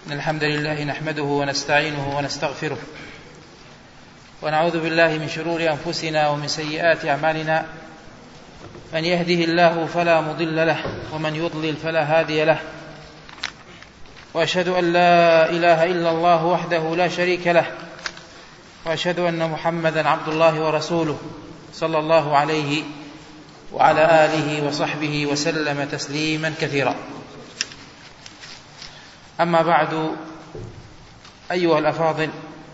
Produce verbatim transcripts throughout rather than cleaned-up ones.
الحمد لله نحمده ونستعينه ونستغفره ونعوذ بالله من شرور أنفسنا ومن سيئات أعمالنا. من يهده الله فلا مضل له ومن يضلل فلا هادي له، وأشهد أن لا إله إلا الله وحده لا شريك له، وأشهد أن محمدا عبد الله ورسوله صلى الله عليه وعلى آله وصحبه وسلم تسليما كثيرا. أما بعد، أيها الأفاضل،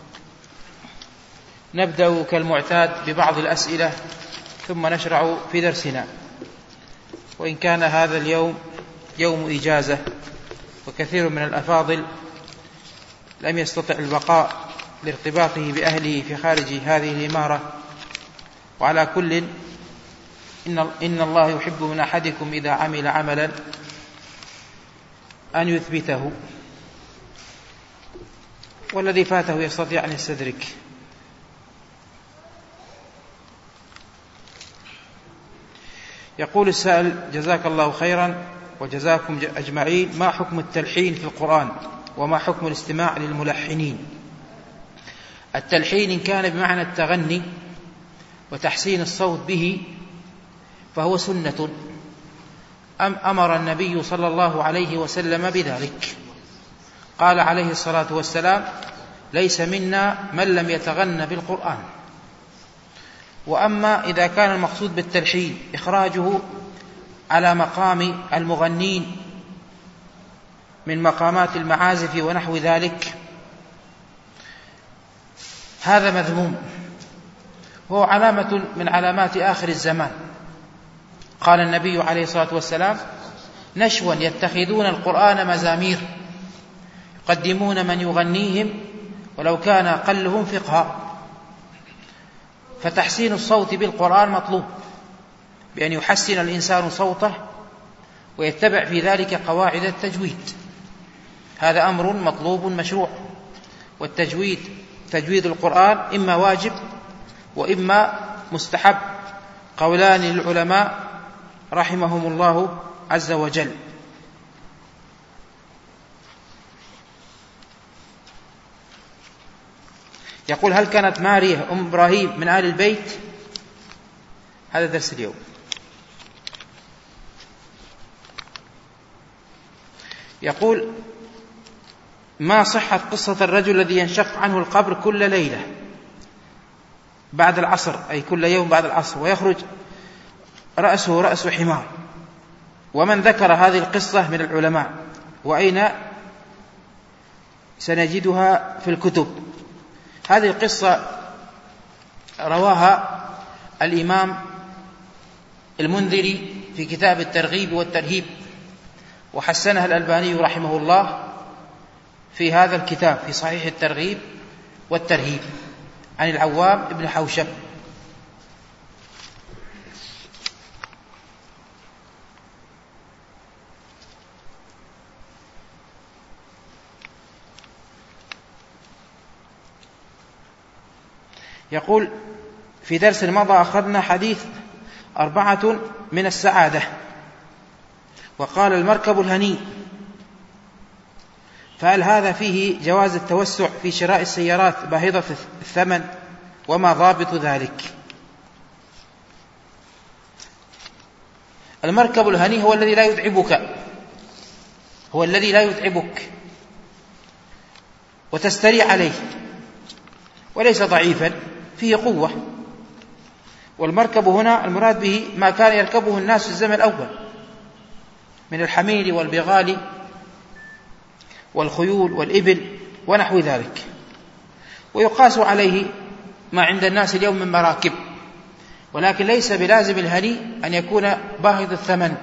نبدأ كالمعتاد ببعض الأسئلة ثم نشرع في درسنا. وإن كان هذا اليوم يوم إجازة وكثير من الأفاضل لم يستطع البقاء لارتباطه بأهله في خارج هذه الإمارة، وعلى كل إن, إن الله يحب من أحدكم إذا عمل عملا أن يثبته، والذي فاته يستطيع أن يستدرك. يقول السائل: جزاك الله خيرا وجزاكم أجمعين، ما حكم التلحين في القرآن وما حكم الاستماع للملحنين؟ التلحين إن كان بمعنى التغني وتحسين الصوت به فهو سنة أم أمر النبي صلى الله عليه وسلم بذلك. قال عليه الصلاة والسلام: ليس منا من لم يتغن بالقرآن. وأما إذا كان المقصود بالتلحين إخراجه على مقام المغنين من مقامات المعازف ونحو ذلك، هذا مذموم، وهو علامة من علامات آخر الزمان. قال النبي عليه الصلاة والسلام: نشوا يتخذون القرآن مزامير يقدمون من يغنيهم ولو كان أقلهم فقها. فتحسين الصوت بالقرآن مطلوب، بأن يحسن الإنسان صوته ويتبع في ذلك قواعد التجويد. هذا أمر مطلوب مشروع. والتجويد تجويد القرآن إما واجب وإما مستحب، قولان للعلماء رحمهم الله عز وجل. يقول: هل كانت ماريا أم إبراهيم من آل البيت؟ هذا درس اليوم. يقول: ما صحة قصة الرجل الذي ينشق عنه القبر كل ليلة بعد العصر، أي كل يوم بعد العصر، ويخرج رأسه رأس حمار؟ ومن ذكر هذه القصة من العلماء؟ وأين سنجدها في الكتب؟ هذه القصة رواها الإمام المنذري في كتاب الترغيب والترهيب، وحسنها الألباني رحمه الله في هذا الكتاب في صحيح الترغيب والترهيب عن العوام بن حوشب. يقول: في درس مضى أخذنا حديث أربعة من السعادة، وقال المركب الهني، فهل هذا فيه جواز التوسع في شراء السيارات باهظة الثمن؟ وما ضابط ذلك؟ المركب الهني هو الذي لا يتعبك، هو الذي لا يتعبك وتستريح عليه، وليس ضعيفا، فيه قوة. والمركب هنا المراد به ما كان يركبه الناس في الزمن الأول من الحمير والبغال والخيول والإبل ونحو ذلك. ويقاس عليه ما عند الناس اليوم من مراكب، ولكن ليس بلازم الهني أن يكون باهظ الثمن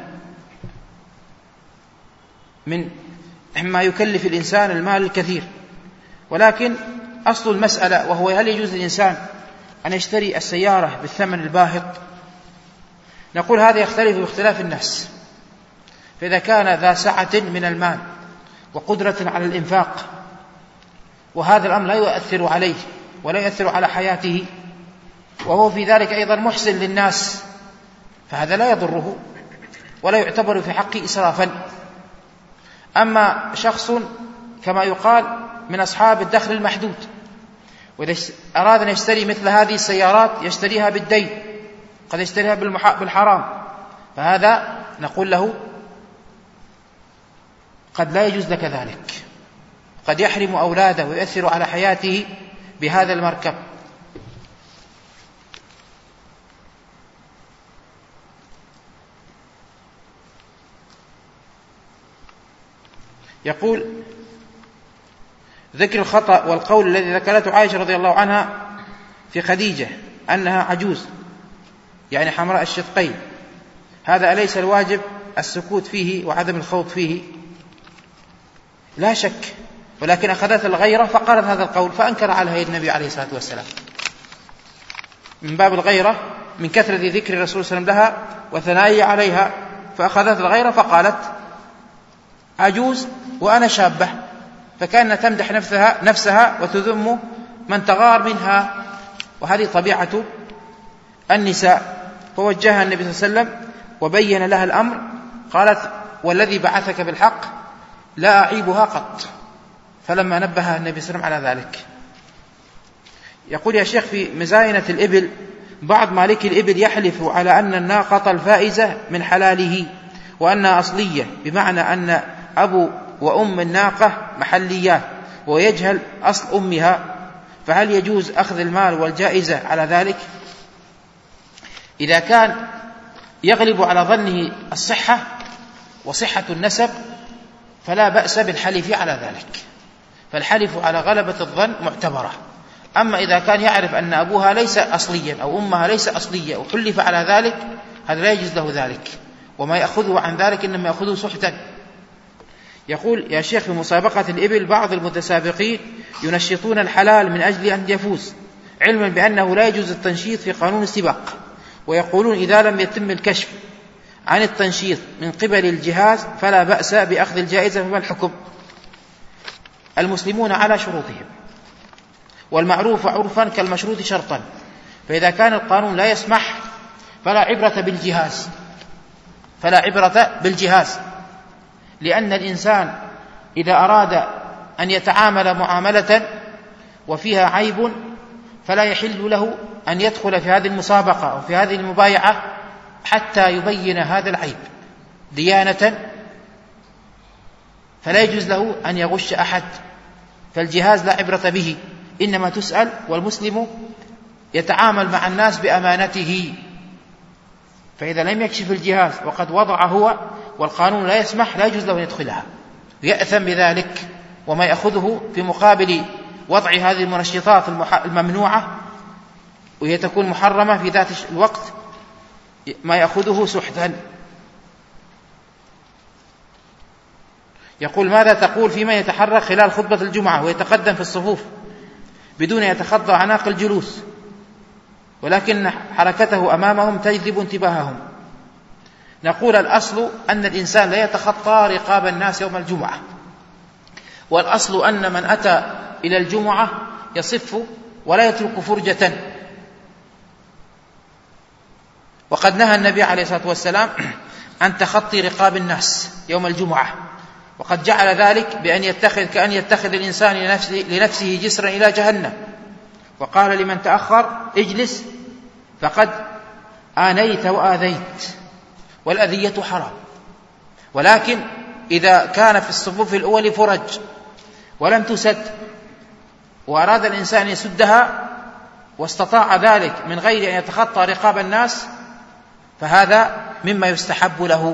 من ما يكلف الإنسان المال الكثير. ولكن أصل المسألة وهو هل يجوز للإنسان أن يشتري السيارة بالثمن الباهظ؟ نقول هذا يختلف باختلاف الناس. فإذا كان ذا سعة من المال وقدرة على الإنفاق، وهذا الأمر لا يؤثر عليه ولا يؤثر على حياته، وهو في ذلك أيضا محسن للناس، فهذا لا يضره ولا يعتبر في حقه إسرافا. أما شخص كما يقال من أصحاب الدخل المحدود، وإذا أراد أن يشتري مثل هذه السيارات يشتريها بالدين، قد يشتريها بالحرام، فهذا نقول له قد لا يجوز لك ذلك، قد يحرم أولاده ويؤثر على حياته بهذا المركب. يقول: ذكر الخطأ والقول الذي ذكرته عائشة رضي الله عنها في خديجة أنها عجوز، يعني حمراء الشدقين، هذا أليس الواجب السكوت فيه وعدم الخوض فيه؟ لا شك، ولكن أخذت الغيرة فقالت هذا القول، فأنكر عليها النبي عليه الصلاة والسلام من باب الغيرة، من كثرة ذكر الرسول صلى الله عليه وسلم لها وثنائه عليها، فأخذت الغيرة فقالت عجوز وأنا شابة، فكأنها تمدح نفسها, نفسها وتذم من تغار منها، وهذه طبيعة النساء. فوجهها النبي صلى الله عليه وسلم وبين لها الأمر، قالت: والذي بعثك بالحق لا أعيبها قط، فلما نبهها النبي صلى الله عليه وسلم على ذلك. يقول يا شيخ: في مزاينة الإبل بعض مالكي الإبل يحلف على أن الناقة الفائزة من حلاله وأنها أصلية، بمعنى أن أبو وأم الناقة محليات ويجهل أصل أمها، فهل يجوز أخذ المال والجائزة على ذلك؟ إذا كان يغلب على ظنه الصحة وصحة النسب فلا بأس بالحلف على ذلك، فالحلف على غلبة الظن معتبرة. أما إذا كان يعرف أن أبوها ليس أصليا أو أمها ليس أصلية وحلف على ذلك، هذا لا يجوز له ذلك، وما يأخذه عن ذلك إنما يأخذه سحتا. يقول يا شيخ: في مسابقة الإبل بعض المتسابقين ينشطون الحلال من أجل أن يفوز، علما بأنه لا يجوز التنشيط في قانون السباق، ويقولون إذا لم يتم الكشف عن التنشيط من قبل الجهاز فلا بأس بأخذ الجائزة، فما الحكم؟ المسلمون على شروطهم، والمعروف عرفا كالمشروط شرطا، فإذا كان القانون لا يسمح فلا عبرة بالجهاز، فلا عبرة بالجهاز، لأن الإنسان إذا أراد أن يتعامل معاملة وفيها عيب فلا يحل له أن يدخل في هذه المسابقة أو في هذه المبايعة حتى يبين هذا العيب ديانة، فلا يجوز له أن يغش أحد، فالجهاز لا عبرة به، إنما تسأل، والمسلم يتعامل مع الناس بأمانته، فإذا لم يكشف الجهاز وقد وضع هو والقانون لا يسمح لا يجوز له أن يدخلها، يأثم بذلك، وما يأخذه في مقابل وضع هذه المنشطات الممنوعة وهي تكون محرمة في ذات الوقت ما يأخذه سحتا. يقول: ماذا تقول فيما يتحرك خلال خطبة الجمعة ويتقدم في الصفوف بدون يتخطى عناق الجلوس، ولكن حركته أمامهم تجذب انتباههم؟ نقول: الأصل أن الإنسان لا يتخطى رقاب الناس يوم الجمعة، والأصل أن من أتى إلى الجمعة يصف ولا يترك فرجة، وقد نهى النبي عليه الصلاة والسلام عن تخطي رقاب الناس يوم الجمعة، وقد جعل ذلك بأن يتخذ كأن يتخذ الإنسان لنفسه, لنفسه جسرا إلى جهنم، وقال لمن تأخر: اجلس فقد آنيت وآذيت، والأذية حرام. ولكن إذا كان في الصفوف الأول فرج ولم تسد وأراد الإنسان يسدها واستطاع ذلك من غير أن يتخطى رقاب الناس فهذا مما يستحب له.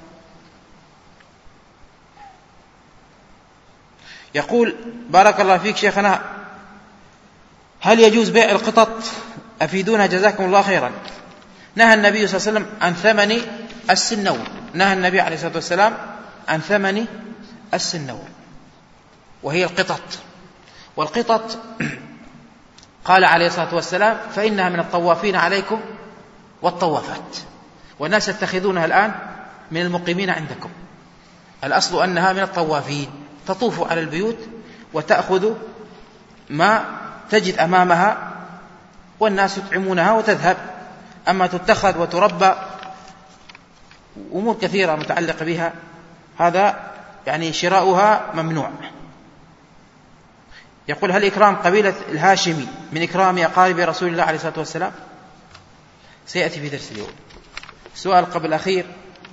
يقول: بارك الله فيك شيخنا، هل يجوز بيع القطط؟ أفيدونا جزاكم الله خيرا. نهى النبي صلى الله عليه وسلم عن ثمن السنور، نهى النبي عليه الصلاة والسلام عن ثمن السنور وهي القطط، والقطط قال عليه الصلاة والسلام: فإنها من الطوافين عليكم والطوافات، والناس يتخذونها الآن من المقيمين عندكم. الأصل أنها من الطوافين، تطوف على البيوت وتأخذ ما تجد أمامها والناس يطعمونها وتذهب. أما تتخذ وتربى أمور كثيرة متعلقة بها، هذا يعني شراؤها ممنوع. يقول: هل إكرام قبيلة الهاشمي من إكرام أقارب رسول الله عليه الصلاة والسلام؟ سيأتي في درس اليوم. سؤال قبل الأخير: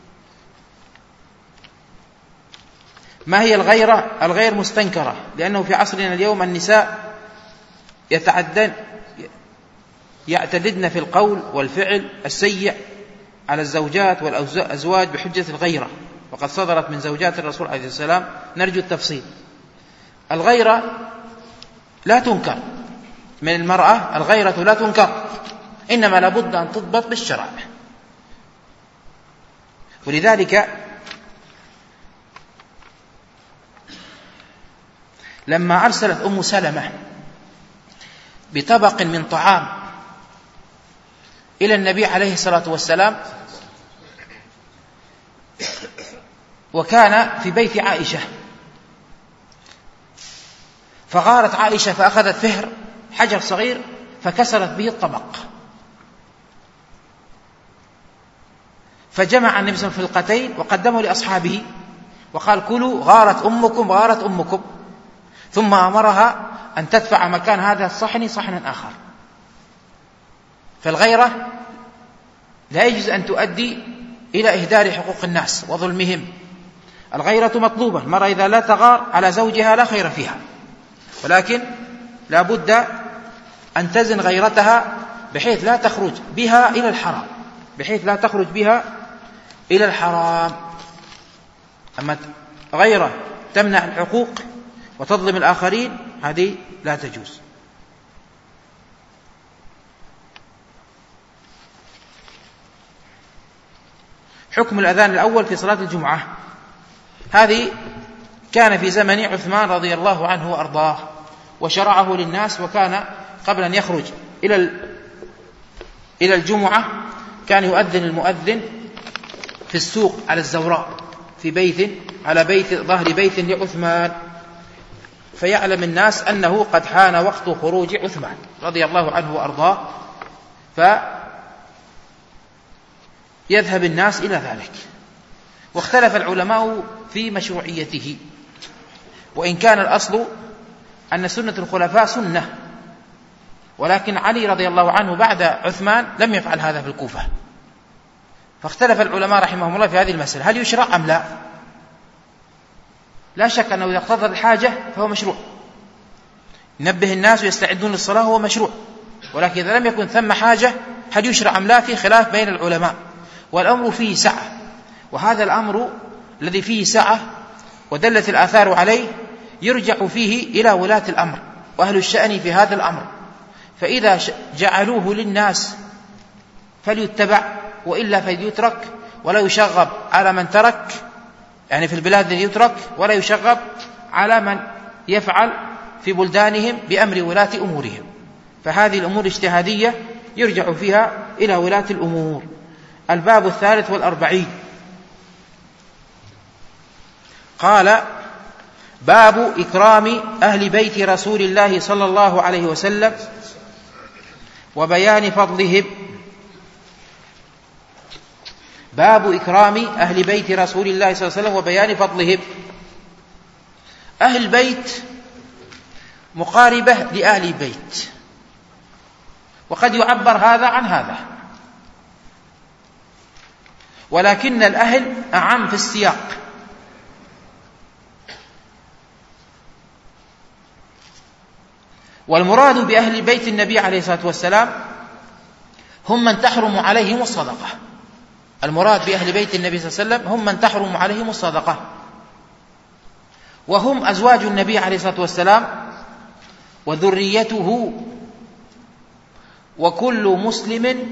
ما هي الغيرة الغير مستنكرة؟ لأنه في عصرنا اليوم النساء يتعدن يعتددن في القول والفعل السيء على الزوجات والأزواج بحجة الغيرة، وقد صدرت من زوجات الرسول عليه السلام. نرجو التفصيل. الغيرة لا تنكر من المرأة، الغيرة لا تنكر، إنما لابد أن تضبط بالشرع. ولذلك لما أرسلت أم سلمة بطبق من طعام إلى النبي عليه الصلاة والسلام، وكان في بيت عائشة، فغارت عائشة فأخذت فهر حجر صغير فكسرت به الطبق، فجمع النبي صلى الله عليه وسلم فلقتين وقدمه لأصحابه وقال: كلوا، غارت أمكم غارت أمكم. ثم أمرها أن تدفع مكان هذا الصحن صحنا آخر. فالغيرة لا يجوز أن تؤدي إلى إهدار حقوق الناس وظلمهم. الغيرة مطلوبة، المرأة إذا لا تغار على زوجها لا خير فيها، ولكن لا بد أن تزن غيرتها بحيث لا تخرج بها إلى الحرام، بحيث لا تخرج بها إلى الحرام. أما غيرة تمنع الحقوق وتظلم الآخرين هذه لا تجوز. حكم الأذان الأول في صلاة الجمعة، هذه كان في زمن عثمان رضي الله عنه وأرضاه، وشرعه للناس. وكان قبل أن يخرج إلى إلى الجمعة كان يؤذن المؤذن في السوق على الزوراء في بيت على بيت ظهر بيت لعثمان، فيعلم الناس أنه قد حان وقت خروج عثمان رضي الله عنه وأرضاه، فيذهب الناس إلى ذلك. واختلف العلماء في مشروعيته، وإن كان الأصل أن سنة الخلفاء سنة، ولكن علي رضي الله عنه بعد عثمان لم يفعل هذا في الكوفة. فاختلف العلماء رحمهم الله في هذه المسألة: هل يشرع أم لا؟ لا شك أنه إذا اقتضى الحاجة فهو مشروع، نبه الناس ويستعدون للصلاة هو مشروع، ولكن إذا لم يكن ثم حاجة هل يشرع أم لا؟ في خلاف بين العلماء، والأمر فيه سعة. وهذا الأمر الذي فيه سعة ودلت الآثار عليه يرجع فيه إلى ولاة الأمر وأهل الشأن في هذا الأمر، فإذا جعلوه للناس فليتبع، وإلا فليترك ولا يشغب على من ترك، يعني في البلاد التي يترك، ولا يشغب على من يفعل في بلدانهم بأمر ولاة أمورهم. فهذه الأمور اجتهادية يرجع فيها إلى ولاة الأمور. الباب الثالث والأربعين، قال: باب إكرام أهل بيت رسول الله صلى الله عليه وسلم وبيان فضلهم. باب إكرام أهل بيت رسول الله صلى الله عليه وسلم وبيان فضلهم. أهل البيت مقاربة لأهل البيت، وقد يعبر هذا عن هذا، ولكن الأهل أعم في السياق. والمراد بأهل بيت النبي عليه الصلاة والسلام هم من تحرم عليهم الصدقة. المراد بأهل بيت النبي صلى الله عليه وسلم هم من تحرم عليهم الصدقة، وهم أزواج النبي عليه الصلاة والسلام وذريته وكل مسلم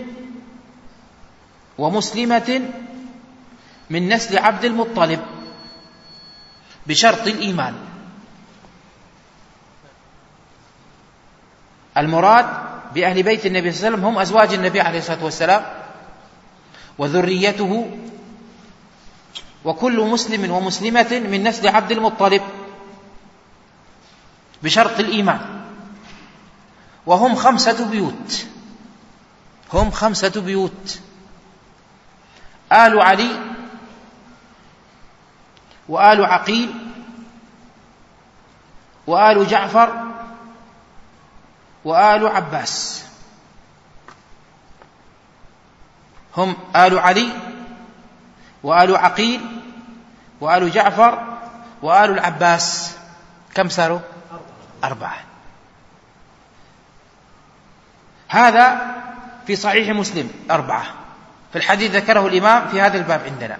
ومسلمة من نسل عبد المطلب بشرط الإيمان. المراد بأهل بيت النبي صلى الله عليه وسلم هم أزواج النبي عليه الصلاة والسلام وذريته وكل مسلم ومسلمة من نسل عبد المطلب بشرط الإيمان. وهم خمسة بيوت، هم خمسة بيوت: آل علي وآل عقيل وآل جعفر وآل عباس، هم آل علي وآل عقيل وآل جعفر وآل العباس. كم صاروا؟ أربعة. هذا في صحيح مسلم أربعة، في الحديث ذكره الإمام في هذا الباب عندنا.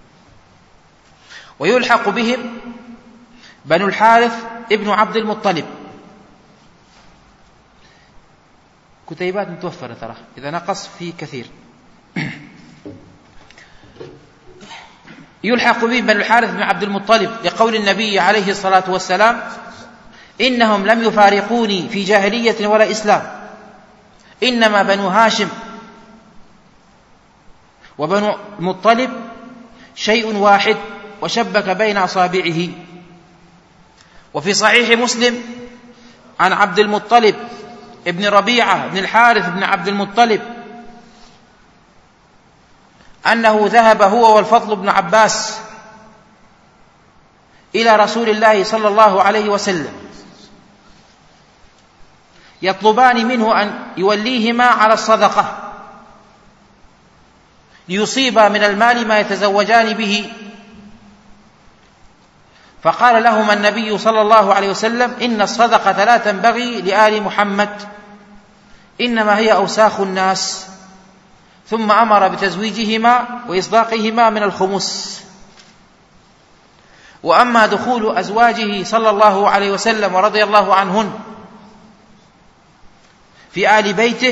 ويلحق بهم بنو الحارث ابن عبد المطلب. كتيبات متوفرة ترى، إذا نقص في كثير. يلحق بهم بنو الحارث بن عبد المطلب لقول النبي عليه الصلاة والسلام: إنهم لم يفارقوني في جاهلية ولا إسلام، إنما بنو هاشم وبنو المطلب شيء واحد، وشبك بين أصابعه. وفي صحيح مسلم عن عبد المطلب ابن ربيعة بن الحارث بن عبد المطلب أنه ذهب هو والفضل بن عباس إلى رسول الله صلى الله عليه وسلم يطلبان منه أن يوليهما على الصدقة ليصيبا من المال ما يتزوجان به. فقال لهما النبي صلى الله عليه وسلم: إن الصدقة لا تنبغي لآل محمد، إنما هي أوساخ الناس. ثم أمر بتزويجهما وإصداقهما من الخمس. وأما دخول أزواجه صلى الله عليه وسلم ورضي الله عنهن في آل بيته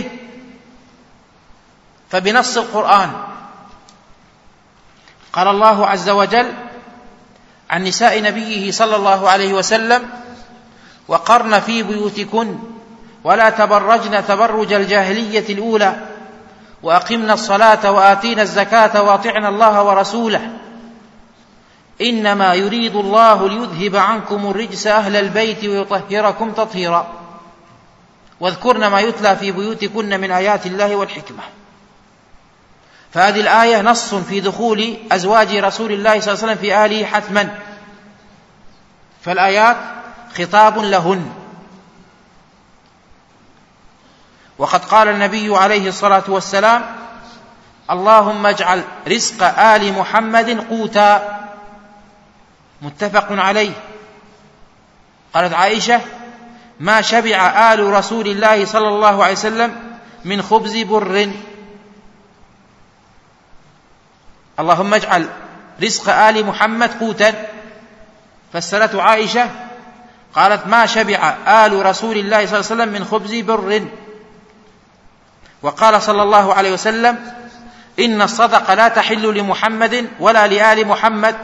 فبنص القرآن. قال الله عز وجل عن نساء نبيه صلى الله عليه وسلم: وقرن في بيوتكن ولا تبرجن تبرج الجاهلية الأولى وأقمنا الصلاة وآتينا الزكاة وأطعنا الله ورسوله إنما يريد الله ليذهب عنكم الرجس أهل البيت ويطهركم تطهيرا واذكرن ما يتلى في بيوتكن من آيات الله والحكمة. فهذه الآية نص في دخول أزواج رسول الله صلى الله عليه وسلم في آله حتما، فالآيات خطاب لهن. وقد قال النبي عليه الصلاة والسلام: اللهم اجعل رزق آل محمد قوتا، متفق عليه. قالت عائشة: ما شبع آل رسول الله صلى الله عليه وسلم من خبز بر. اللهم اجعل رزق آل محمد قوتا، فسرته عائشة قالت: ما شبع آل رسول الله صلى الله عليه وسلم من خبز بر. وقال صلى الله عليه وسلم: إن الصدقة لا تحل لمحمد ولا لآل محمد،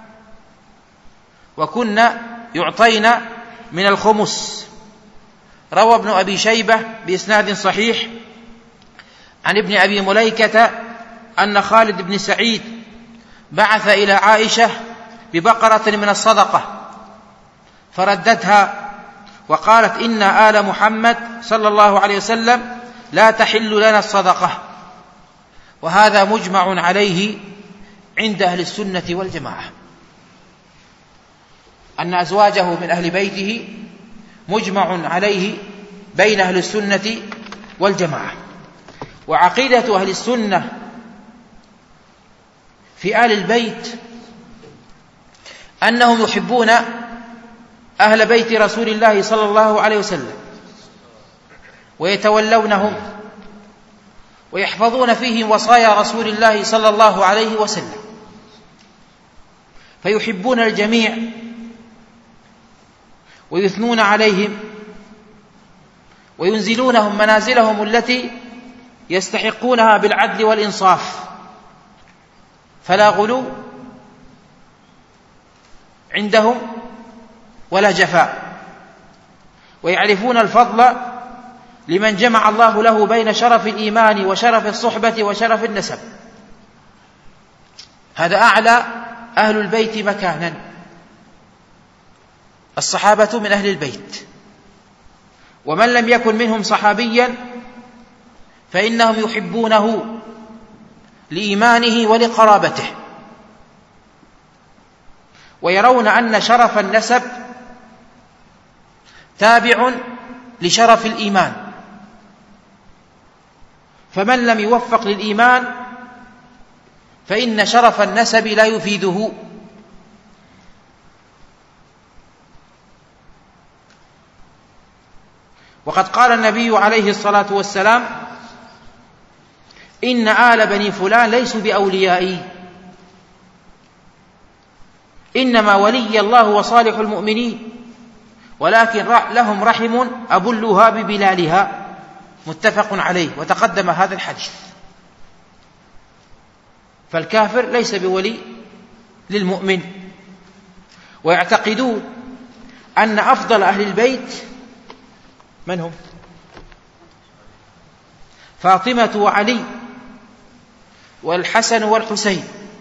وكنا يعطينا من الخمس. روى ابن أبي شيبة بإسناد صحيح عن ابن أبي مليكة أن خالد بن سعيد بعث إلى عائشة ببقرة من الصدقة فردتها وقالت: إن آل محمد صلى الله عليه وسلم لا تحل لنا الصدقة. وهذا مجمع عليه عند أهل السنة والجماعة، أن أزواجه من أهل بيته مجمع عليه بين أهل السنة والجماعة. وعقيدة أهل السنة في آل البيت أنهم يحبون أهل بيت رسول الله صلى الله عليه وسلم ويتولونهم ويحفظون فيهم وصايا رسول الله صلى الله عليه وسلم، فيحبون الجميع ويثنون عليهم وينزلونهم منازلهم التي يستحقونها بالعدل والإنصاف، فلا غلو عندهم ولا جفاء. ويعرفون الفضل لمن جمع الله له بين شرف الإيمان وشرف الصحبة وشرف النسب. هذا أعلى أهل البيت مكانا، الصحابة من أهل البيت. ومن لم يكن منهم صحابيا فإنهم يحبونه لإيمانه ولقرابته، ويرون أن شرف النسب تابع لشرف الإيمان، فمن لم يوفق للإيمان فإن شرف النسب لا يفيده. وقد قال النبي عليه الصلاة والسلام: إن آل بني فلان ليسوا بأوليائي، إنما ولي الله وصالح المؤمنين، ولكن لهم رحم أبلها ببلالها. متفق عليه، وتقدم هذا الحديث. فالكافر ليس بولي للمؤمن. ويعتقدون أن أفضل أهل البيت من هم؟ فاطمة وعلي والحسن والحسين،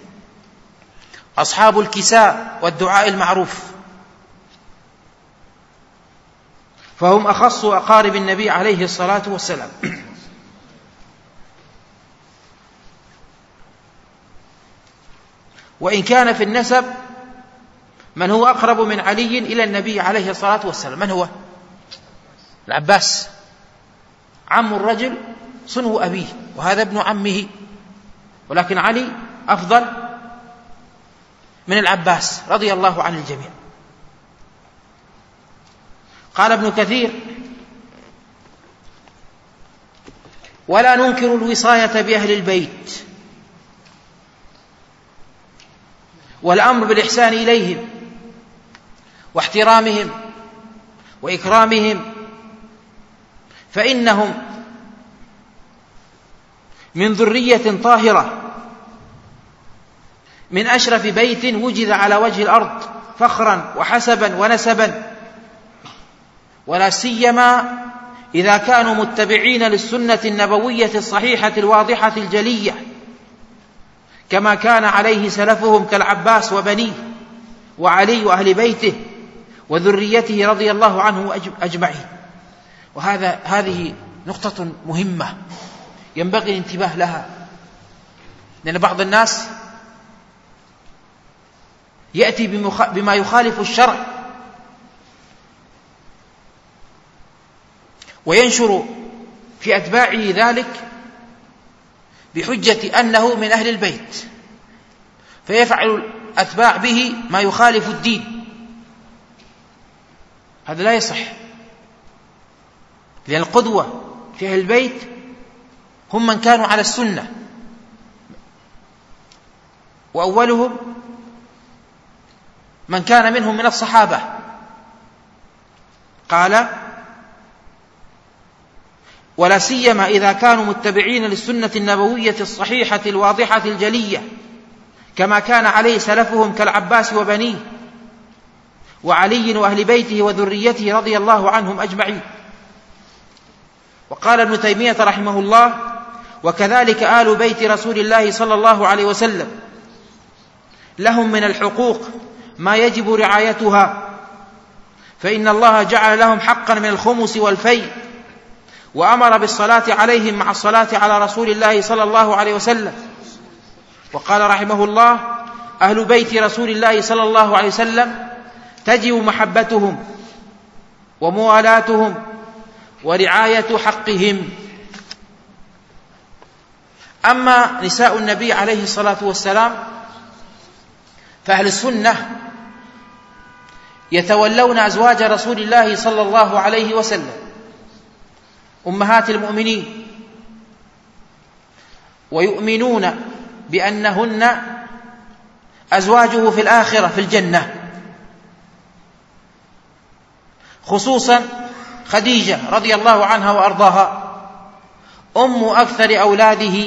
أصحاب الكساء والدعاء المعروف، فهم أخص أقارب النبي عليه الصلاة والسلام. وإن كان في النسب من هو أقرب من علي إلى النبي عليه الصلاة والسلام. من هو؟ العباس، عم الرجل صنو أبيه، وهذا ابن عمه، ولكن علي أفضل من العباس رضي الله عن الجميع. قال ابن كثير: ولا ننكر الوصاية بأهل البيت والأمر بالإحسان إليهم واحترامهم وإكرامهم، فإنهم من ذرية طاهرة من أشرف بيت وجد على وجه الأرض فخرا وحسبا ونسبا، ولا سيما إذا كانوا متبعين للسنة النبوية الصحيحة الواضحة الجلية، كما كان عليه سلفهم كالعباس وبنيه وعلي وأهل بيته وذريته رضي الله عنه أجمعين. وهذا هذه نقطة مهمة ينبغي الانتباه لها، لأن بعض الناس يأتي بما يخالف الشرع وينشر في أتباعه ذلك بحجة أنه من أهل البيت، فيفعل الأتباع به ما يخالف الدين. هذا لا يصح، لأن القدوة في أهل البيت هم من كانوا على السنة، وأولهم من كان منهم من الصحابة. قال: ولا سيما إذا كانوا متبعين للسنة النبوية الصحيحة الواضحة الجلية، كما كان عليه سلفهم كالعباس وبنيه وعلي وأهل بيته وذريته رضي الله عنهم أجمعين. وقال ابن تيمية رحمه الله: وكذلك آل بيت رسول الله صلى الله عليه وسلم لهم من الحقوق ما يجب رعايتها، فإن الله جعل لهم حقا من الخمس والفيء، وأمر بالصلاة عليهم مع الصلاة على رسول الله صلى الله عليه وسلم. وقال رحمه الله: أهل بيت رسول الله صلى الله عليه وسلم تجب محبتهم وموالاتهم ورعاية حقهم. أما نساء النبي عليه الصلاة والسلام فأهل السنة يتولون أزواج رسول الله صلى الله عليه وسلم أمهات المؤمنين، ويؤمنون بأنهن أزواجه في الآخرة في الجنة، خصوصا خديجة رضي الله عنها وأرضاها، أم أكثر أولاده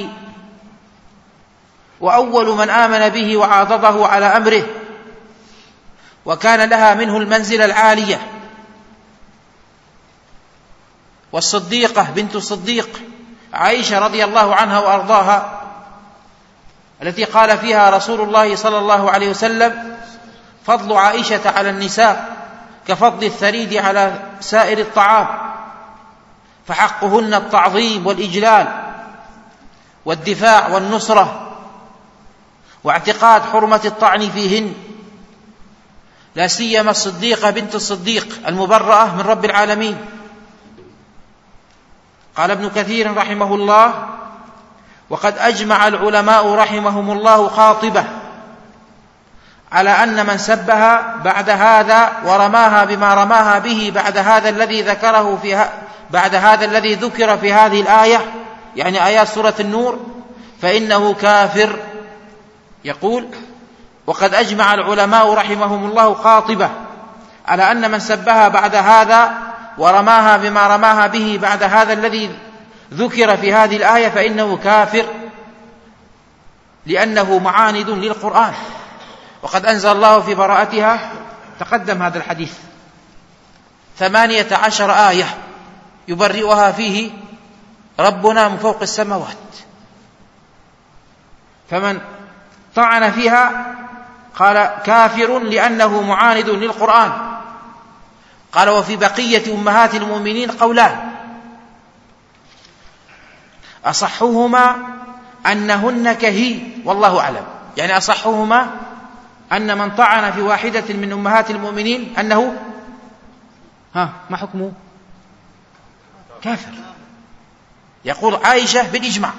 وأول من آمن به وعاضده على أمره، وكان لها منه المنزلة العالية. والصديقة بنت الصديق عائشة رضي الله عنها وأرضاها، التي قال فيها رسول الله صلى الله عليه وسلم: فضل عائشة على النساء كفضل الثريد على سائر الطعام، فحقهن التعظيم والإجلال والدفاع والنصرة، واعتقاد حرمة الطعن فيهن، لا سيما الصديقة بنت الصديق المبرأة من رب العالمين، قال ابن كثير رحمه الله: وقد أجمع العلماء رحمهم الله خاطبة على أن من سبها بعد هذا ورماها بما رماها به بعد هذا الذي ذكره في بعد هذا الذي ذكر في هذه الآية، يعني آيات سورة النور، فإنه كافر. يقول: وقد أجمع العلماء رحمهم الله خاطبة على أن من سبها بعد هذا ورماها بما رماها به بعد هذا الذي ذكر في هذه الآية فإنه كافر، لأنه معاند للقرآن، وقد أنزل الله في براءتها، تقدم هذا الحديث، ثمانية عشر آية يبرئها فيه ربنا من فوق السماوات، فمن طعن فيها قال كافر لأنه معاند للقرآن. قال: وفي بقية أمهات المؤمنين قولان، أصحهما أنهن كهي، والله أعلم، يعني أصحهما أن من طعن في واحدة من أمهات المؤمنين أنه ها ما حكمه؟ كافر. يقول عائشة بالإجماع.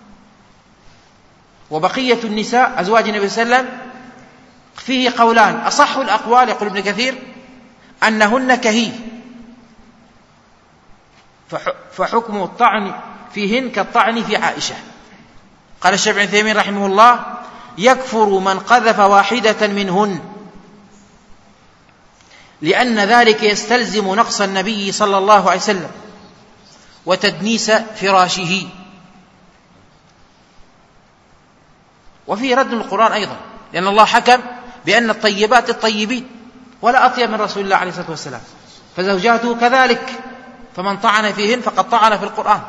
وبقية النساء أزواج النبي صلى الله عليه وسلم فيه قولان، أصح الأقوال يقول ابن كثير أنهن كهي، فحكم الطعن فيهن كالطعن في عائشة. قال الشيخ ابن عثيمين رحمه الله: يكفر من قذف واحدة منهن، لأن ذلك يستلزم نقص النبي صلى الله عليه وسلم وتدنيس فراشه. وفي رد القرآن أيضا، لأن الله حكم بأن الطيبات الطيبين، ولا أطيب من رسول الله عليه الصلاة والسلام، فزوجاته كذلك، فمن طعن فيهن فقد طعن في القرآن.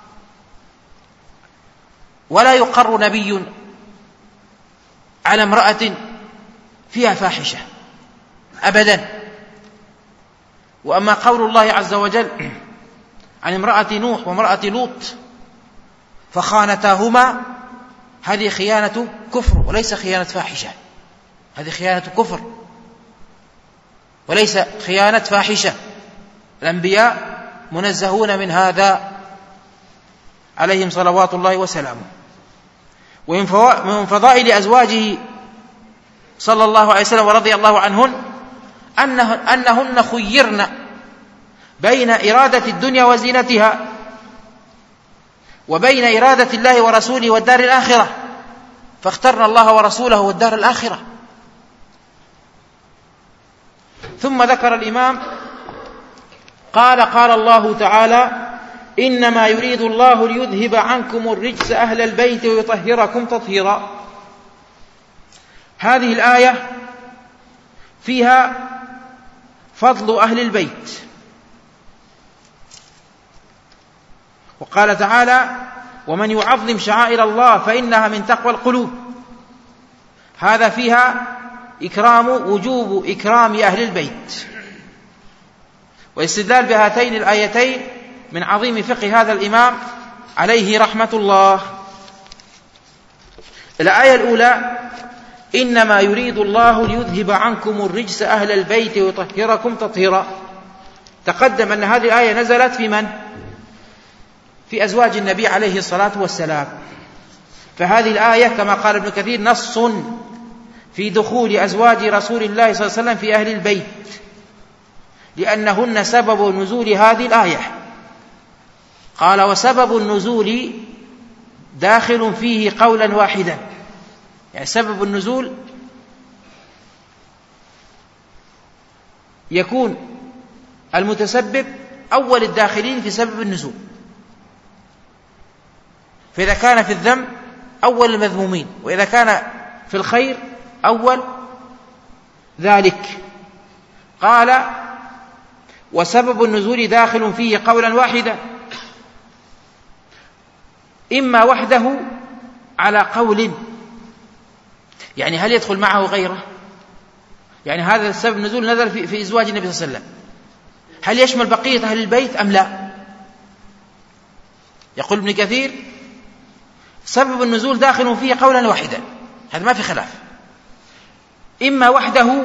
ولا يقر نبي على امرأة فيها فاحشة أبدا. وأما قول الله عز وجل عن امرأة نوح وامرأة لوط فخانتاهما، هذه خيانة كفر وليس خيانة فاحشة، هذه خيانة كفر وليس خيانة فاحشة. الأنبياء منزهون من هذا عليهم صلوات الله وسلامه. ومن فضائل أزواجه صلى الله عليه وسلم ورضي الله عنهن أنهن خيرن بين إرادة الدنيا وزينتها وبين إرادة الله ورسوله والدار الآخرة، فاخترنا الله ورسوله والدار الآخرة. ثم ذكر الإمام قال: قال الله تعالى: إنما يريد الله ليذهب عنكم الرجس أهل البيت ويطهركم تطهيرا. هذه الآية فيها فضل أهل البيت، وقال تعالى: ومن يعظم شعائر الله فإنها من تقوى القلوب. هذا فيها إكرام وجوب إكرام أهل البيت. والاستدلال بهاتين الآيتين من عظيم فقه هذا الإمام عليه رحمة الله. الآية الأولى: إنما يريد الله ليذهب عنكم الرجس أهل البيت ويطهركم تطهيرا. تقدم أن هذه الآية نزلت في من؟ في أزواج النبي عليه الصلاة والسلام. فهذه الآية كما قال ابن كثير نص في دخول أزواج رسول الله صلى الله عليه وسلم في أهل البيت، لأنهن سبب نزول هذه الآية. قال: وسبب النزول داخل فيه قولا واحدا، يعني سبب النزول يكون المتسبب أول الداخلين في سبب النزول، فإذا كان في الذنب أول المذمومين، وإذا كان في الخير أول ذلك. قال: وسبب النزول داخل فيه قولا واحدا، إما وحده على قول، يعني هل يدخل معه غيره؟ يعني هذا السبب النزول نزل في, في أزواج النبي صلى الله عليه وسلم، هل يشمل بقية أهل البيت أم لا؟ يقول ابن كثير: سبب النزول داخل فيه قولا واحدا، هذا ما في خلاف، إما وحده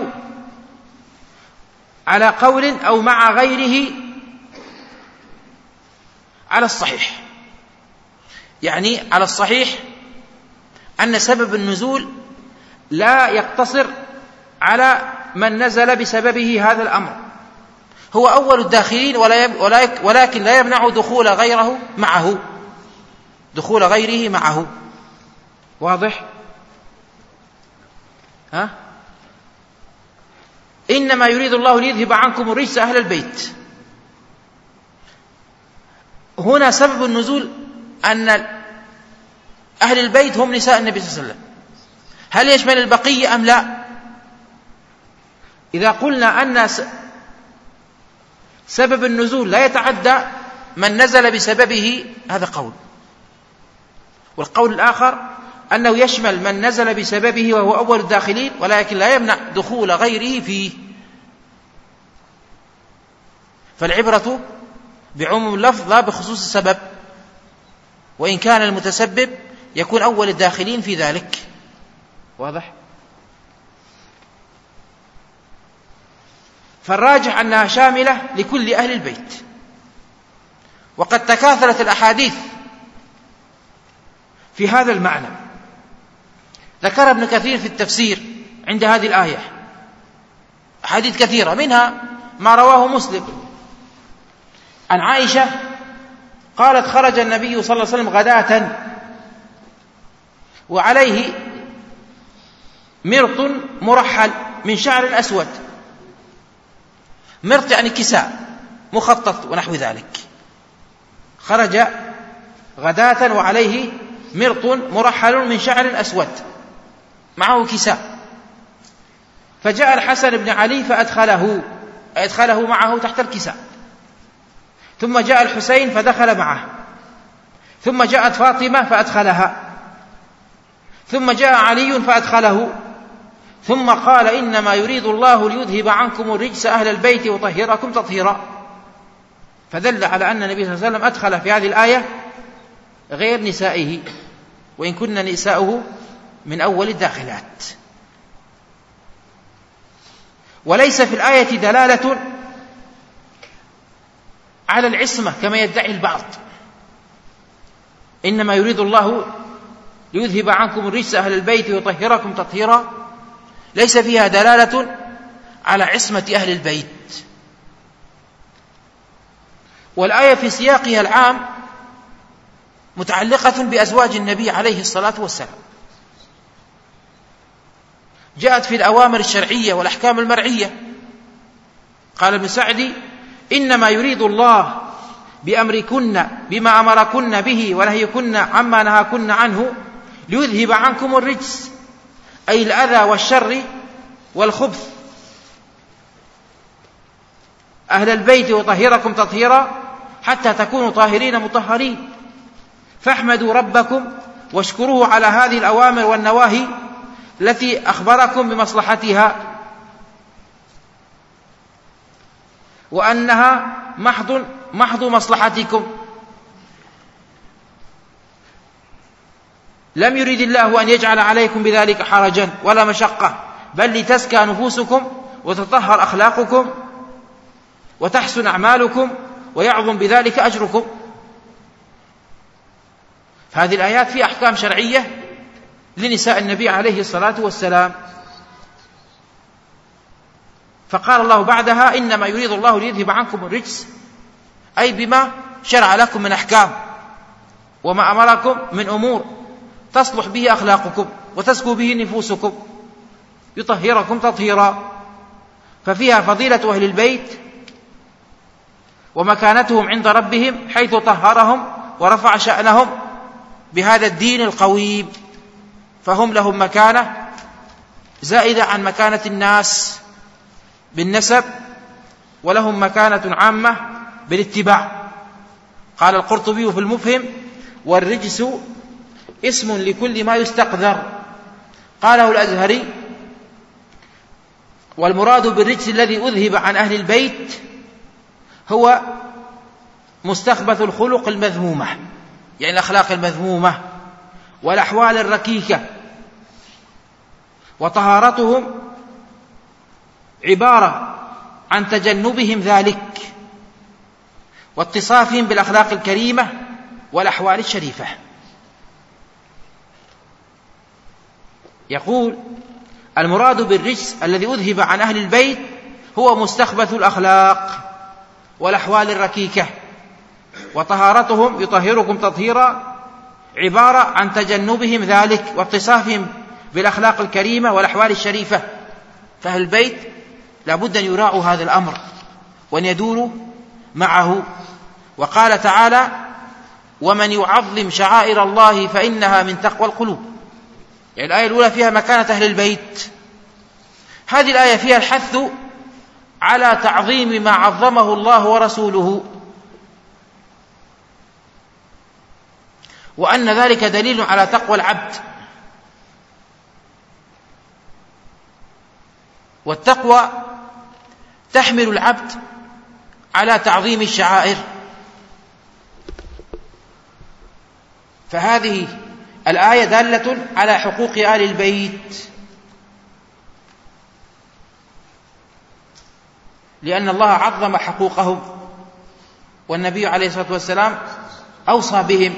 على قول أو مع غيره على الصحيح، يعني على الصحيح أن سبب النزول لا يقتصر على من نزل بسببه هذا الأمر، هو أول الداخلين ولكن لا يمنع دخول غيره معه، دخول غيره معه. واضح؟ ها؟ إنما يريد الله ليذهب عنكم الرجس أهل البيت. هنا سبب النزول أن أهل البيت هم نساء النبي صلى الله عليه وسلم. هل يشمل البقية أم لا؟ إذا قلنا أن سبب النزول لا يتعدى من نزل بسببه، هذا قول. والقول الآخر أنه يشمل من نزل بسببه وهو أول الداخلين ولكن لا يمنع دخول غيره فيه. فالعبرة بعموم اللفظ لا بخصوص السبب، وإن كان المتسبب يكون أول الداخلين في ذلك. واضح؟ فالراجح أنها شاملة لكل أهل البيت، وقد تكاثرت الأحاديث في هذا المعنى. ذكر ابن كثير في التفسير عند هذه الآية أحاديث كثيرة، منها ما رواه مسلم عن عائشة قالت: خرج النبي صلى الله عليه وسلم غداة وعليه مرط مرحل من شعر أسود. مرط يعني كساء مخطط ونحو ذلك. خرج غداة وعليه مرط مرحل من شعر أسود، معه كساء. فجاء الحسن بن علي فأدخله أدخله معه تحت الكساء، ثم جاء الحسين فدخل معه، ثم جاءت فاطمة فأدخلها، ثم جاء علي فأدخله، ثم قال: إنما يريد الله ليذهب عنكم الرجس أهل البيت وطهركم تطهيرا. فدل على أن النبي صلى الله عليه وسلم أدخل في هذه الآية غير نسائه، وإن كن نساؤه من أول الداخلات. وليس في الآية دلالة على العصمة كما يدعي البعض. إنما يريد الله ليذهب عنكم الرجس أهل البيت ويطهركم تطهيرا، ليس فيها دلالة على عصمة أهل البيت. والآية في سياقها العام متعلقة بأزواج النبي عليه الصلاة والسلام، جاءت في الأوامر الشرعية والأحكام المرعية. قال ابن سعدي: إنما يريد الله بأمركن بما أمركن به ونهيكن عما نهاكن عنه ليذهب عنكم الرجس، أي الأذى والشر والخبث، أهل البيت وطهركم تطهيرا حتى تكونوا طاهرين مطهرين. فاحمدوا ربكم واشكروه على هذه الأوامر والنواهي التي أخبركم بمصلحتها، وأنها محض محض مصلحتكم. لم يريد الله أن يجعل عليكم بذلك حرجا ولا مشقة، بل لتزكى نفوسكم وتطهر أخلاقكم وتحسن أعمالكم ويعظم بذلك أجركم. هذه الآيات في أحكام شرعية لنساء النبي عليه الصلاة والسلام. فقال الله بعدها: إنما يريد الله ليذهب عنكم الرجس، أي بما شرع لكم من أحكام وما أمركم من أمور تصلح به أخلاقكم وتزكو به نفوسكم، يطهركم تطهيرا. ففيها فضيلة أهل البيت ومكانتهم عند ربهم، حيث طهرهم ورفع شأنهم بهذا الدين القويم، فهم لهم مكانة زائدة عن مكانة الناس بالنسب، ولهم مكانة عامة بالاتباع. قال القرطبي في المفهم: والرجس اسم لكل ما يستقذر. قاله الأزهري: والمراد بالرجس الذي أذهب عن أهل البيت هو مستخبث الخلق المذمومة، يعني الأخلاق المذمومة والأحوال الركيكة، وطهارتهم عبارة عن تجنبهم ذلك واتصافهم بالأخلاق الكريمة والأحوال الشريفة. يقول: المراد بالرجس الذي أذهب عن أهل البيت هو مستخبث الأخلاق والأحوال الركيكة، وطهارتهم يطهركم تطهيرا عبارة عن تجنبهم ذلك واتصافهم بالأخلاق الكريمة والأحوال الشريفة. فأهل البيت لابد أن يراعوا هذا الأمر وأن يدوروا معه. وقال تعالى: ومن يعظم شعائر الله فإنها من تقوى القلوب. يعني الآية الأولى فيها مكانة أهل البيت، هذه الآية فيها الحث على تعظيم ما عظمه الله ورسوله، وأن ذلك دليل على تقوى العبد. والتقوى تحمل العبد على تعظيم الشعائر. فهذه الآية دالة على حقوق آل البيت، لأن الله عظم حقوقهم، والنبي عليه الصلاة والسلام أوصى بهم،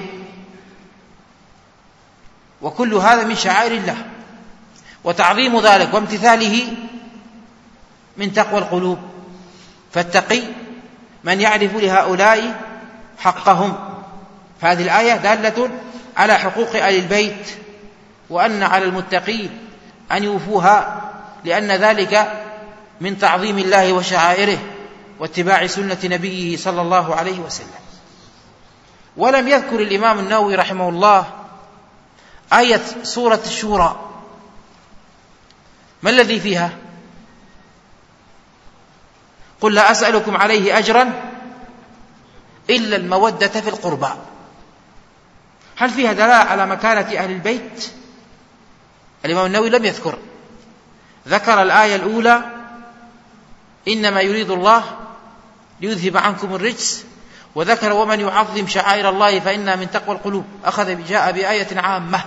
وكل هذا من شعائر الله، وتعظيم ذلك وامتثاله من تقوى القلوب. فالتقي من يعرف لهؤلاء حقهم. فهذه الآية دالة على حقوق آل البيت، وأن على المتقين أن يوفوها، لأن ذلك من تعظيم الله وشعائره واتباع سنة نبيه صلى الله عليه وسلم. ولم يذكر الإمام النووي رحمه الله آية سورة الشورى. ما الذي فيها؟ قل لا أسألكم عليه أجرا إلا المودة في القربى. هل فيها دلالة على مكانة أهل البيت؟ الإمام النووي لم يذكر، ذكر الآية الأولى: إنما يريد الله ليذهب عنكم الرجس، وذكر: ومن يعظم شعائر الله فإنها من تقوى القلوب. أخذ جاء بآية عامة،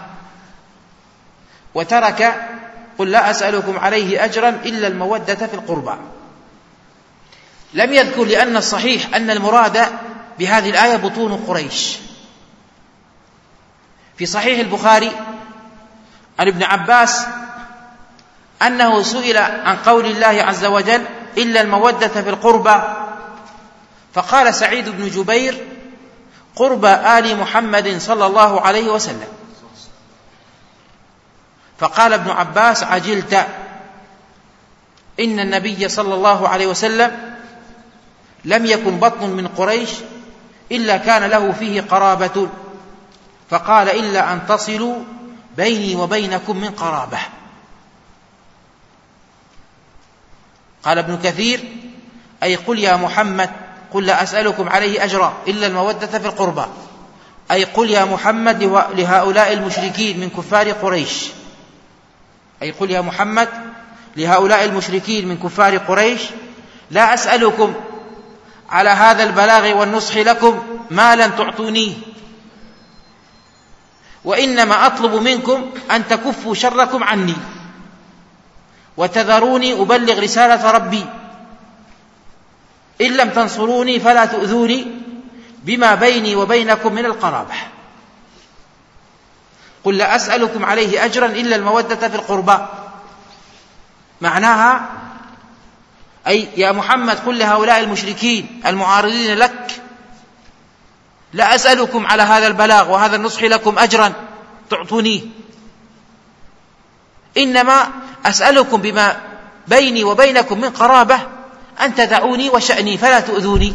وترك قل لا أسألكم عليه أجرا إلا المودة في القربى. لم يذكر، لأن الصحيح أن المراد بهذه الآية بطون قريش. في صحيح البخاري عن ابن عباس أنه سئل عن قول الله عز وجل: إلا المودة في القربى، فقال سعيد بن جبير: قرب آل محمد صلى الله عليه وسلم. فقال ابن عباس: عجلت، إن النبي صلى الله عليه وسلم لم يكن بطن من قريش إلا كان له فيه قرابة، فقال: إلا أن تصلوا بيني وبينكم من قرابة. قال ابن كثير: أي قل يا محمد قل لا أسألكم عليه أجرا إلا المودة في القربى، أي قل يا محمد لهؤلاء المشركين من كفار قريش، أي قل يا محمد لهؤلاء المشركين من كفار قريش: لا أسألكم على هذا البلاغ والنصح لكم مالا تعطونيه، وإنما أطلب منكم أن تكفوا شركم عني وتذروني أبلغ رسالة ربي، إن لم تنصروني فلا تؤذوني بما بيني وبينكم من القرابة. قل لا أسألكم عليه أجرا إلا المودة في القربى، معناها أي يا محمد قل لهؤلاء المشركين المعارضين لك: لا أسألكم على هذا البلاغ وهذا النصح لكم أجرا تعطونيه، إنما أسألكم بما بيني وبينكم من قرابة أن تدعوني وشأني فلا تؤذوني.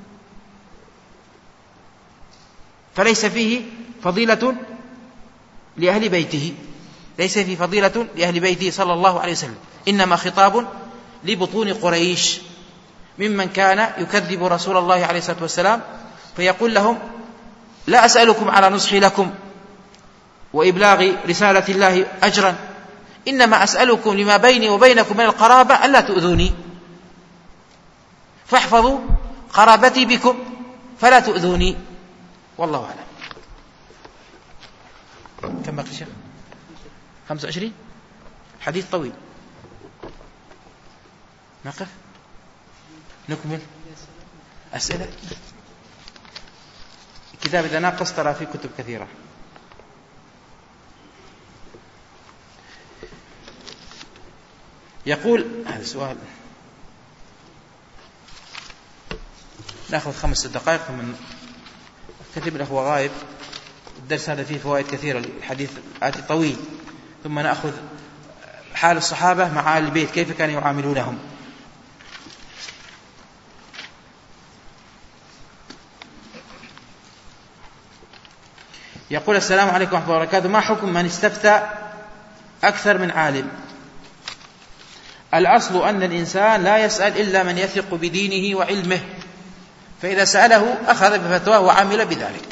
فليس فيه فضيلة لأهل بيته، ليس فيه فضيلة لأهل بيته صلى الله عليه وسلم، إنما خطاب لبطون قريش ممن كان يكذب رسول الله عليه الصلاة والسلام، فيقول لهم: لا أسألكم على نصحي لكم وإبلاغ رسالة الله أجرا، إنما أسألكم لما بيني وبينكم من القرابة ألا تؤذوني، فاحفظوا قرابتي بكم فلا تؤذوني. والله أعلم. كم بقي شيخ؟ خمسة وعشرين. حديث طويل. نقف نكمل أسئلة. كتاب إذا ناقص ترى فيه كتب كثيرة. يقول هذا سؤال نأخذ خمس دقائق من كتب الأخوة غايب. الدرس هذا فيه فوائد كثيرة، الحديث آتي طويل، ثم نأخذ حال الصحابة مع آل البيت كيف كانوا يعاملونهم. يقول السلام عليكم ورحمة الله وبركاته، ما حكم من استفتى أكثر من عالم؟ الأصل أن الإنسان لا يسأل إلا من يثق بدينه وعلمه، فإذا سأله أخذ بفتواه وعمل بذلك.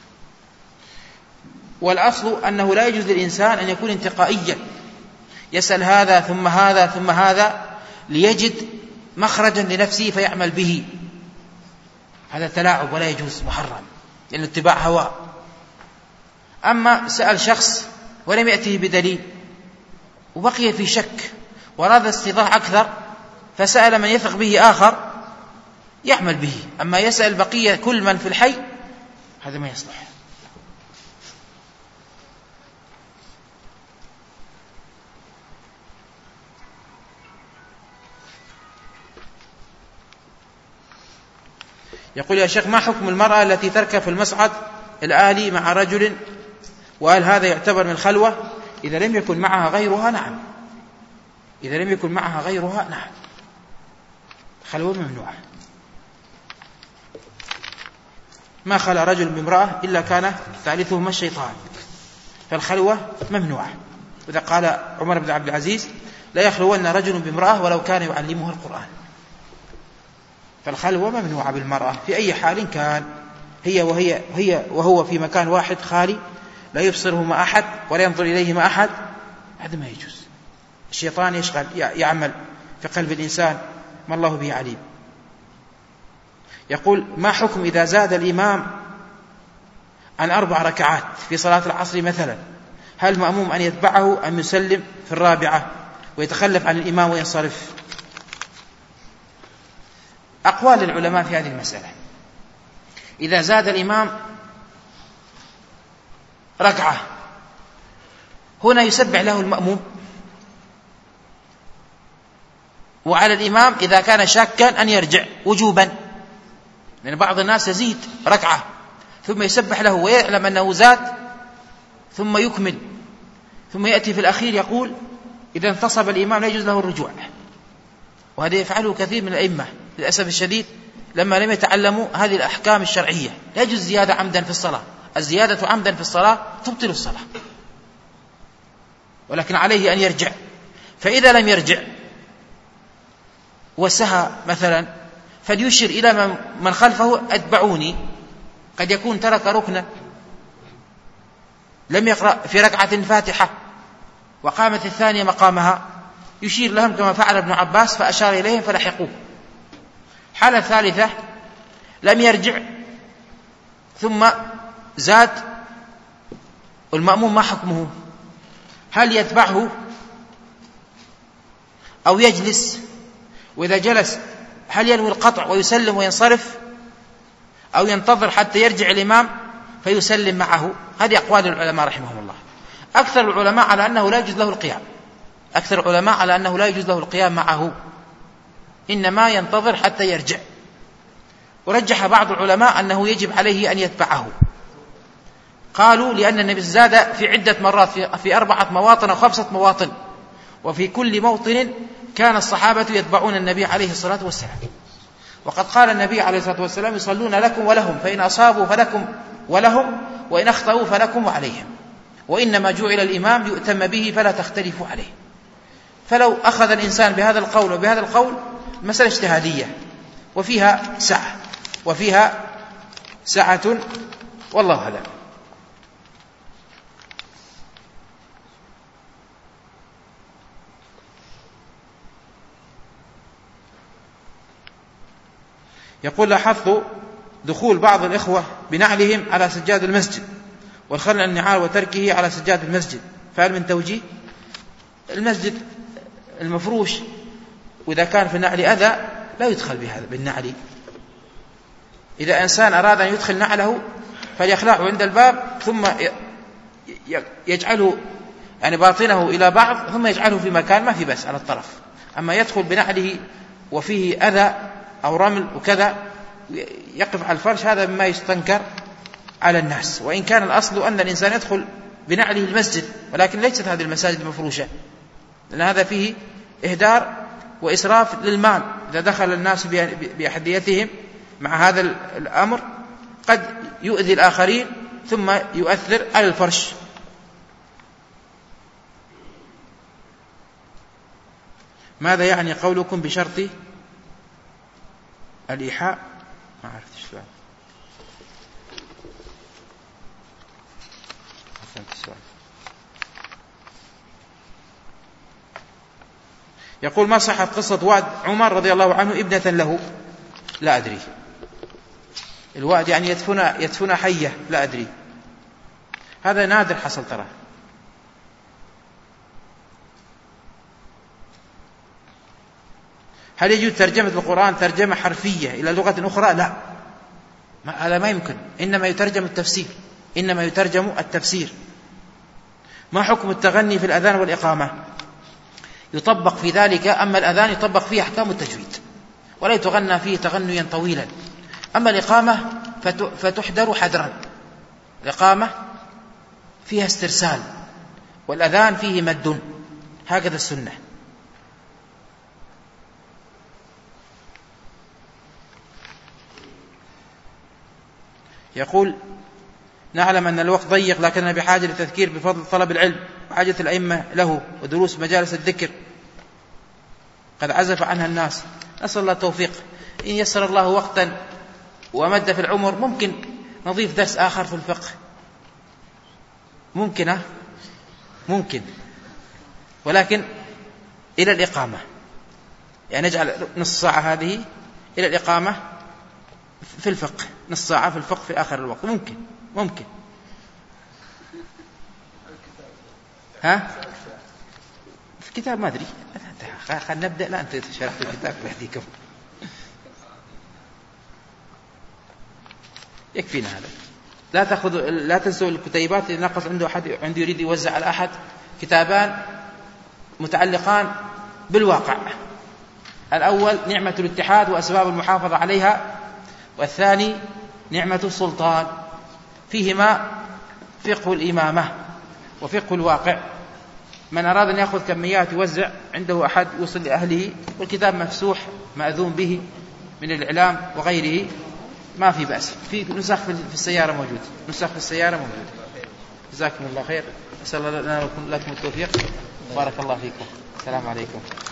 والأصل أنه لا يجوز للإنسان أن يكون انتقائيا يسأل هذا ثم هذا ثم هذا ليجد مخرجا لنفسه فيعمل به، هذا تلاعب ولا يجوز، محرم، لأنه اتباع هوى. أما سأل شخص ولم يأته بدليل وبقي في شك وأراد استيضاح أكثر فسأل من يثق به آخر يعمل به، أما يسأل بقية كل من في الحي هذا ما يصلح. يقول يا شيخ، ما حكم المرأة التي تركب في المصعد الآلي مع رجل، وهل هذا يعتبر من الخلوة؟ إذا لم يكن معها غيرها نعم، إذا لم يكن معها غيرها نعم، خلوة ممنوعة. ما خلى رجل بامرأة إلا كان ثالثهما الشيطان، فالخلوة ممنوعة. وإذا قال عمر بن عبد العزيز لا يخلون رجل بامرأة ولو كان يعلمها القرآن، فالخلوة ممنوعة بالمرأة في أي حال كان، هي وهي هي وهو في مكان واحد خالي لا يبصرهما أحد ولا ينظر إليهما أحد، هذا ما يجوز. الشيطان يشغل يعمل في قلب الإنسان ما الله به عليم. يقول ما حكم إذا زاد الإمام عن أربع ركعات في صلاة العصر مثلا، هل مأموم أن يتبعه أم يسلم في الرابعة ويتخلف عن الإمام وينصرف؟ أقوال العلماء في هذه المسألة. إذا زاد الإمام ركعة هنا يسبح له المأموم، وعلى الإمام إذا كان شاكا أن يرجع وجوبا، لأن بعض الناس يزيد ركعة ثم يسبح له ويعلم أنه زاد ثم يكمل، ثم يأتي في الأخير يقول إذا انتصب الإمام لا يجوز له الرجوع، وهذا يفعله كثير من الأئمة للأسف الشديد لما لم يتعلموا هذه الأحكام الشرعية. لا يجوز زيادة عمدا في الصلاة، الزيادة عمدا في الصلاة تبطل الصلاة، ولكن عليه أن يرجع. فإذا لم يرجع وسهى مثلا فليشر إلى من خلفه أتبعوني، قد يكون ترك ركنا لم يقرأ في ركعة الفاتحة وقامت الثانية مقامها، يشير لهم كما فعل ابن عباس فأشار إليهم فلحقوه. حالة ثالثة لم يرجع ثم زاد المأموم، ما حكمه؟ هل يتبعه أو يجلس؟ وإذا جلس هل ينوي القطع ويسلم وينصرف أو ينتظر حتى يرجع الإمام فيسلم معه؟ هذه أقوال العلماء رحمهم الله. أكثر العلماء على أنه لا يجوز له القيام، أكثر العلماء على أنه لا يجوز له القيام معه، إنما ينتظر حتى يرجع. ورجح بعض العلماء أنه يجب عليه أن يتبعه، قالوا لأن النبي زاد في عدة مرات في أربعة مواطن أو خمسة مواطن، وفي كل موطن كان الصحابة يتبعون النبي عليه الصلاة والسلام. وقد قال النبي عليه الصلاة والسلام يصلون لكم ولهم، فإن أصابوا فلكم ولهم وإن أخطأوا فلكم وعليهم، وإنما جعل الإمام ليؤتم به فلا تختلفوا عليه. فلو أخذ الإنسان بهذا القول وبهذا القول مسألة اجتهادية وفيها سعة وفيها سعة والله أعلم. يقول لاحظت دخول بعض الإخوة بنعلهم على سجاد المسجد والخلع النعال وتركه على سجاد المسجد، فهل من توجيه؟ المسجد المفروش وإذا كان في النعل أذى لا يدخل بهذا بالنعل. إذا إنسان أراد أن يدخل نعله فليخلعه عند الباب ثم يجعله يعني باطنه إلى بعض ثم يجعله في مكان ما في بس على الطرف. أما يدخل بنعله وفيه أذى أو رمل وكذا يقف على الفرش، هذا مما يستنكر على الناس. وإن كان الأصل أن الإنسان يدخل بنعله المسجد، ولكن ليست هذه المساجد مفروشة، لأن هذا فيه إهدار وإسراف للمال. إذا دخل الناس بأحذيتهم مع هذا الأمر قد يؤذي الآخرين ثم يؤثر على الفرش. ماذا يعني قولكم بشرط الإيحاء؟ ما عرفت السؤال. السؤال يقول: ما صحت قصة وعد عمر رضي الله عنه ابنة له؟ لا أدري. الوعد يعني يدفن يدفن حية، لا أدري، هذا نادر حصل ترى. هل يجوز ترجمة القرآن ترجمة حرفية إلى لغة أخرى؟ لا، هذا ما يمكن، إنما يترجم التفسير، إنما يترجم التفسير. ما حكم التغني في الأذان والإقامة؟ يطبق في ذلك، أما الأذان يطبق فيه أحكام التجويد ولا يتغنى فيه تغنيا طويلا. أما الإقامة فتحدر حدرا، الإقامة فيها استرسال والأذان فيه مد، هكذا السنة. يقول: نعلم أن الوقت ضيق، لكننا بحاجة للتذكير بفضل طلب العلم وحاجة الأئمة له ودروس مجالس الذكر قد عزف عنها الناس. نسأل الله التوفيق. إن يسر الله وقتا ومد في العمر ممكن نضيف درس آخر في الفقه، ممكن ممكن ولكن إلى الإقامة، يعني نجعل نص ساعة هذه إلى الإقامة في الفقه، نص ساعة في الفقه في آخر الوقت، ممكن ممكن ها في كتاب ما أدري، خلنا نبدأ. لا أنت شرحت الكتاب بهديكم، يكفينا هذا. لا تأخذ لا تنسوا الكتيبات. إذا نقص عنده أحد عنده يريد يوزع على أحد كتابان متعلقان بالواقع، الأول نعمة الاتحاد وأسباب المحافظة عليها، والثاني نعمة السلطان، فيهما فقه الإمامة وفقه الواقع. من أراد أن يأخذ كميات يوزع عنده أحد يوصل لأهله، والكتاب مفسوح مأذون به من الإعلام وغيره، ما في بأس. في نسخ في السيارة موجود، نسخ في السيارة موجود. جزاكم الله خير، أسأل الله لنا لكم التوفيق، بارك الله فيكم، السلام عليكم.